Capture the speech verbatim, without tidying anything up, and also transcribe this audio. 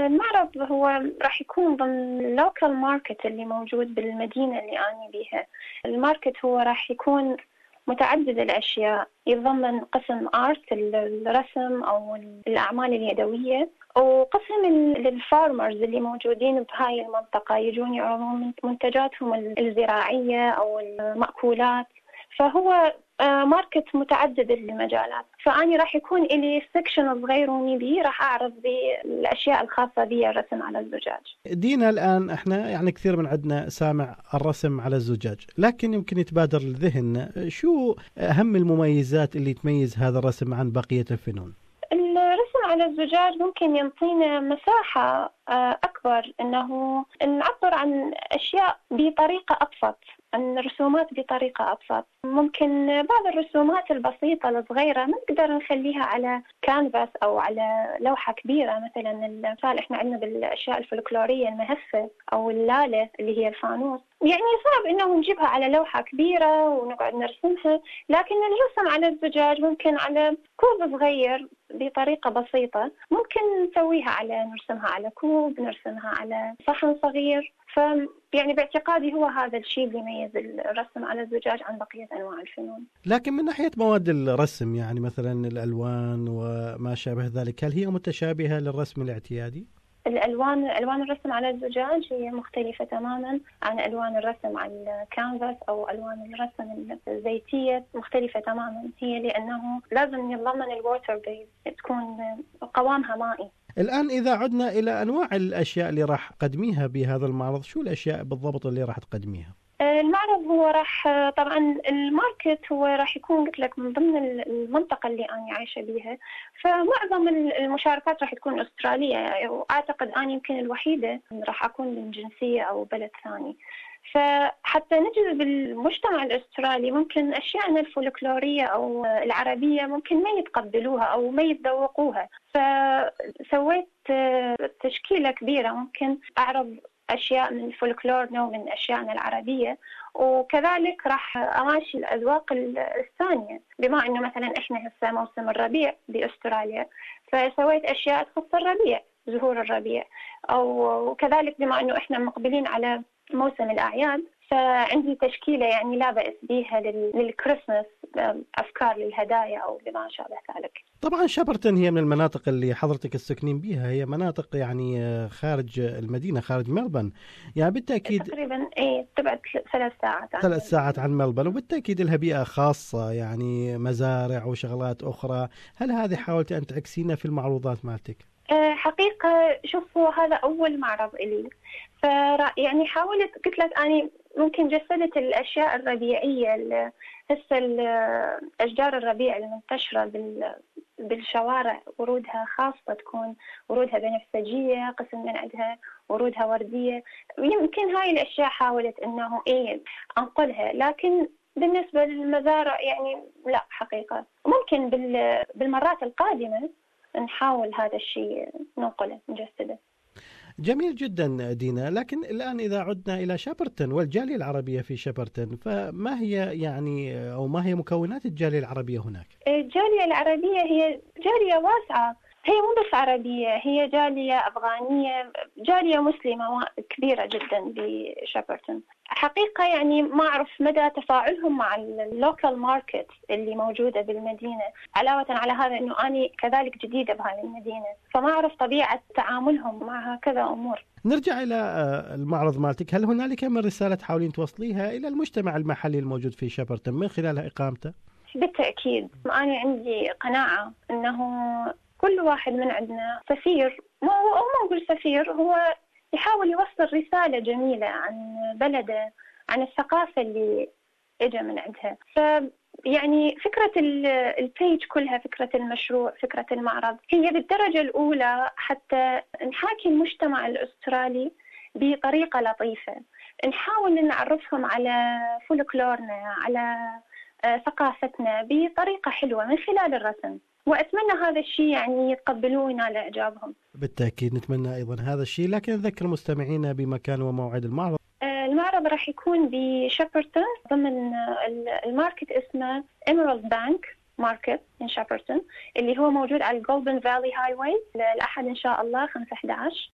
المعرض هو راح يكون ضمن اللوكال ماركت اللي موجود بالمدينة اللي أنا بيها. الماركت هو راح يكون متعدد الأشياء، يتضمن قسم آرت الرسم أو الأعمال اليدوية، وقسم للفارمرز اللي موجودين بهاي المنطقة يجون يعرضون منتجاتهم الزراعية أو المأكولات. فهو ماركت متعدد المجالات. فأني راح يكون إلي سكشن صغيروني بي راح أعرض بالأشياء الخاصة بي الرسم على الزجاج. دينا، الآن إحنا يعني كثير من عندنا سامع الرسم على الزجاج، لكن يمكن يتبادر للذهن شو أهم المميزات اللي تميز هذا الرسم عن بقية الفنون؟ الرسم على الزجاج ممكن ينطينا مساحة أكبر إنه نعبر عن أشياء بطريقة أبسط، عن رسومات بطريقة أبسط. ممكن بعض الرسومات البسيطة الصغيرة ما نقدر نخليها على كانفاس أو على لوحة كبيرة. مثلا المثال إحنا عندنا بالأشياء الفلكلورية المهفة أو اللالة اللي هي الفانوس، يعني صعب إنه نجيبها على لوحة كبيرة ونقعد نرسمها. لكن الرسم على الزجاج ممكن على كوب صغير بطريقة بسيطة، ممكن نسويها على نرسمها على كوب، نرسمها على صحن صغير. فيعني باعتقادي هو هذا الشيء اللي يميز الرسم على الزجاج عن بقية أنواع الفنون. لكن من ناحية مواد الرسم، يعني مثلا الألوان وما شابه ذلك، هل هي متشابهة للرسم الاعتيادي؟ الألوان ألوان الرسم على الزجاج هي مختلفة تماما عن ألوان الرسم على الكانفاس أو ألوان الرسم الزيتية، مختلفة تماما. هي لأنه لازم يتضمن الووتر بيز، تكون قوامها مائي. الآن إذا عدنا إلى أنواع الأشياء اللي راح تقدميها بهذا المعرض، شو الأشياء بالضبط اللي راح تقدميها؟ المعرض هو راح طبعا الماركت هو راح يكون قلت لك من ضمن المنطقة اللي أنا عايشة بيها، فمعظم المشاركات راح تكون أسترالية، وأعتقد أنا يمكن الوحيدة راح أكون من جنسية أو بلد ثاني. فحتى نجذب المجتمع الأسترالي ممكن أشياءنا الفولكلورية أو العربية ممكن ما يتقبلوها أو ما يتذوقوها، فسويت تشكيلة كبيرة ممكن أعرض أشياء من فولكلورنا ومن أشيائنا العربية، وكذلك راح أماشي الأذواق الثانية. بما أنه مثلا إحنا هسه موسم الربيع بأستراليا، فسويت أشياء تخص الربيع، زهور الربيع. أو كذلك بما أنه إحنا مقبلين على موسم الأعياد، فعندي تشكيلة يعني لا بأس بيها للكريسماس، أفكار للهدايا أو بما شابه ذلك. طبعا شابرتون هي من المناطق اللي حضرتك السكنين بيها، هي مناطق يعني خارج المدينة، خارج ملبن، يعني بالتأكيد تقريبا ايه تبعد ثلاث ساعات عن ثلاث ساعات عن ملبن، وبالتأكيد لها بيئة خاصة، يعني مزارع وشغلات أخرى. هل هذه حاولت أن تعكسينها في المعروضات مالتك؟ حقيقة شوفوا هذا أول معرض إلي، ف يعني حاولت قلت لك أني ممكن جسدت الأشياء الربيعية، هسه أشجار الربيع المنتشرة بال بالشوارع ورودها خاصة، تكون ورودها بنفسجية، قسم من عندها ورودها وردية. يمكن هاي الأشياء حاولت أنه إيه أنقلها، لكن بالنسبة للمزارع يعني لا حقيقة. ممكن بالمرات القادمة نحاول هذا الشيء ننقله نجسده. جميل جدا دينا. لكن الآن إذا عدنا إلى شابرتون والجالية العربية في شابرتون، فما هي يعني أو ما هي مكونات الجالية العربية هناك؟ الجالية العربية هي جالية واسعة، هي مو بس عربية، هي جالية أفغانية، جالية مسلمة كبيرة جدا بشابرتون. حقيقة يعني ما أعرف مدى تفاعلهم مع اللوكال ماركت اللي موجودة بالمدينة، علاوة على هذا أنه أنا كذلك جديدة بهذه المدينة، فما أعرف طبيعة تعاملهم مع هكذا أمور. نرجع إلى المعرض مالتك، هل هنالك من رسالة تحاولين توصليها إلى المجتمع المحلي الموجود في شابرتون من خلال إقامته؟ بالتأكيد أنا عندي قناعة أنه كل واحد من عندنا سفير، ما هو أو ما نقول سفير، هو يحاول يوصل رسالة جميلة عن بلده، عن الثقافة اللي إجا من عندها. فيعني فكرة البيج كلها، فكرة المشروع، فكرة المعرض، هي بالدرجة الأولى حتى نحاكي المجتمع الأسترالي بطريقة لطيفة، نحاول نعرفهم على فولكلورنا، على ثقافتنا بطريقة حلوة من خلال الرسم. وأتمنى هذا الشيء يعني يتقبلوه وينال إعجابهم. بالتأكيد نتمنى أيضا هذا الشيء. لكن نذكر المستمعين بمكان وموعد المعرض. المعرض راح يكون بشابرتون ضمن الماركت اسمه Emerald Bank Market in Shepparton، اللي هو موجود على الجولدن فالي هاي واي، الأحد إن شاء الله خمسة أحد عشر.